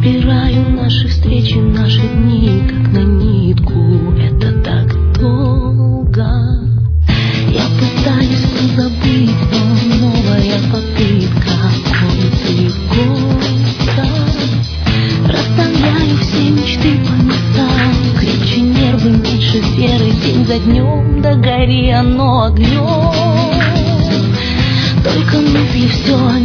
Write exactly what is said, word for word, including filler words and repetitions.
Собираю наши встречи, наши дни, как на нитку. Это так долго. Я пытаюсь все забыть, но новая попытка ходит года. Расставляю все мечты по местам, крепче нервы, меньше веры, день за днем, да гори оно огнем. Только мысли все